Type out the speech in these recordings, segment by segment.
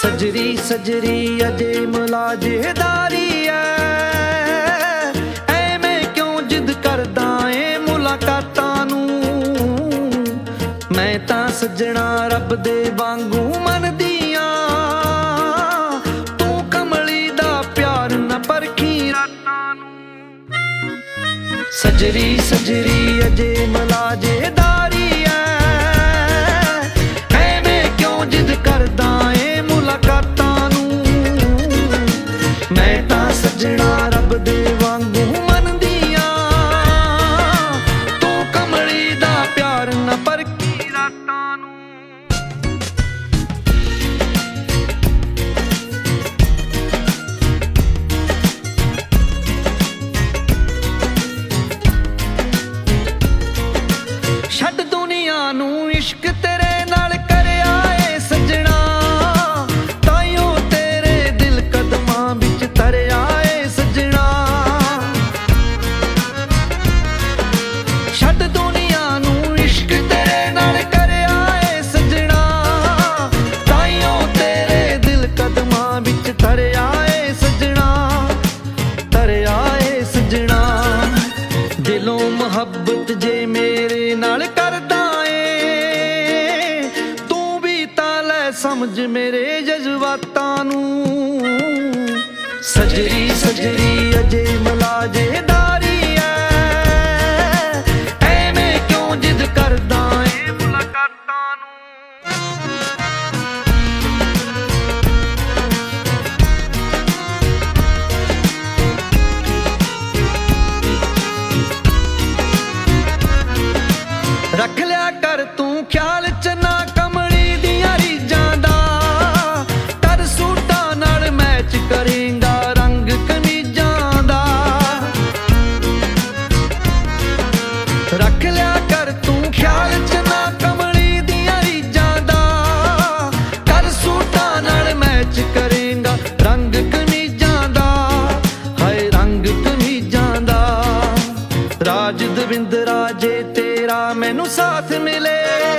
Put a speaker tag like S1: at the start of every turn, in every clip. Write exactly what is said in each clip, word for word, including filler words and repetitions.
S1: ਸਜਰੀ ਸਜਰੀ ਅਜੇ ਮੁਲਾਜੇਦਾਰੀ ਐ, ਐਵੇਂ ਕਿਉਂ ਜਿੱਦ ਕਰਦਾ ਏ ਮੁਲਾਕਾਤਾਂ ਨੂੰ। ਮੈਂ ਤਾਂ ਸੱਜਣਾ ਰੱਬ ਦੇ ਵਾਂਗੂ ਮੰਨਦੀਆਂ, ਤੂੰ ਕਮਲੀ ਦਾ ਪਿਆਰ ਨਾ ਪਰਖੀ ਰਾਤਾਂ ਨੂੰ। ਸਜਰੀ ਸਜਰੀ ਅਜੇ ਮੁਲਾਜੇਦਾਰੀ ਐ, ਐਵੇਂ ਕਿਉਂ ਜਿੱਦ ਕਰਦਾ ਏ ਮੁਲਾਕਾਤਾਂ ਨੂੰ। ਮੈਂ ਤਾਂ ਸੱਜਣਾ ਰੱਬ ਦੇ ਵਾਂਗੂ ਮੰਨਦੀਆਂ, ਤੂੰ ਕਮਲੀ ਦਾ ਪਿਆਰ ਨਾ ਪਰਖੀ ਰਾਤਾਂ ਨੂੰ। ਛੱਡ ਦੁਨੀਆ ਨੂੰ ਇਸ਼ਕ ਤੇਰੇ ਨਾਲ ਕਰਿਆ ਏ ਸੱਜਣਾ, ਤਾਈਓ ਤੇਰੇ ਦਿਲ ਕਦਮਾਂ ਵਿੱਚ ਧਰਿਆ ਏ ਸੱਜਣਾ। ਛੱਡ ਦੁਨੀਆ ਨੂੰ ਇਸ਼ਕ ਤੇਰੇ ਨਾਲ ਕਰਿਆ ਏ ਸੱਜਣਾ, ਤਾਈਓ ਤੇਰੇ ਦਿਲ ਕਦਮਾਂ ਵਿੱਚ ਧਰਿਆ ਏ ਸੱਜਣਾ, ਧਰਿਆ ਏ ਸੱਜਣਾ। ਦਿਲੋਂ ਮੁਹੱਬਤ ਜੇ ਮੇਰੇ ਨਾਲ ਕਰਦਾ ਏ, ਤੂੰ ਵੀ ਤਾਂ ਲੈ ਸਮਝ ਮੇਰੇ ਜਜ਼ਬਾਤਾਂ ਨੂੰ। ਸਜਰੀ ਸਜਰੀ ਅਜੇ ਮੁਲਾਜੇਦਾਰੀ ਐ, ਐਵੇਂ ਕਿਉਂ ਜਿੱਦ ਕਰਦਾ ਏ ਮੁਲਾਕਾਤਾਂ ਨੂੰ। ਰੱਖ ਲਿਆ ਕਰ ਤੂੰ ਖਿਆਲ ਚ ਨਾ ਕਮਲੀ ਦੀਆਂ ਰੀਝਾਂ ਦਾ, ਕਰ ਸੂਟਾਂ ਨਾਲ ਮੈਚ ਕਰੇਂਗਾ ਰੰਗ ਕਮੀਜ਼ਾਂ ਦਾ। ਰੱਖ ਲਿਆ ਕਰ ਤੂੰ ਖਿਆਲ ਚ ਨਾ ਕਮਲੀ ਦੀਆਂ ਰੀਝਾਂ ਦਾ, ਕਰ ਸੂਟਾਂ ਨਾਲ ਮੈਚ ਕਰੇਂਗਾ ਰੰਗ ਕਮੀਜ਼ਾਂ ਦਾ, ਹਾਏ ਰੰਗ ਕਮੀਜ਼ਾਂ ਦਾ। ਰਾਜ ਦਵਿੰਦਰਾ ਜੇ ਤੇਰਾ ਮੈਨੂੰ ਸਾਥ ਮਿਲੇ,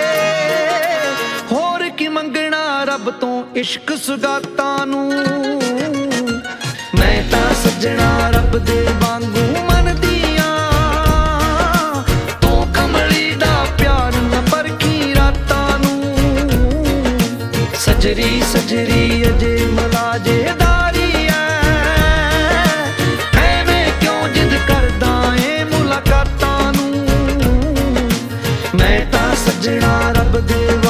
S1: ਹੋਰ ਕੀ ਮੰਗਣਾ ਰੱਬ ਤੋਂ ਇਸ਼ਕ ਸੁਗਾਤਾਂ ਨੂੰ। ਮੈਂ ਤਾਂ ਸੱਜਣਾ ਰੱਬ ਦੇ ਵਾਂਗੂ ਮੰਨਦੀਆਂ, ਤੂੰ ਕਮਲੀ ਦਾ ਪਿਆਰ ਨਾ ਪਰਖੀ ਰਾਤਾਂ ਨੂੰ। ਸਜਰੀ ਸਜਰੀ ਅਜੇ ਮੁਲਾਜੇਦਾਰੀ ਐ, ਐਵੇਂ ਕਿਉਂ ਜਿੱਦ ਕਰਦਾ ਏ ਮੁਲਾਕਾਤਾਂ ਨੂੰ। ਮੈਂ ਤਾਂ ਸੱਜਣਾ ਰੱਬ ਦੇ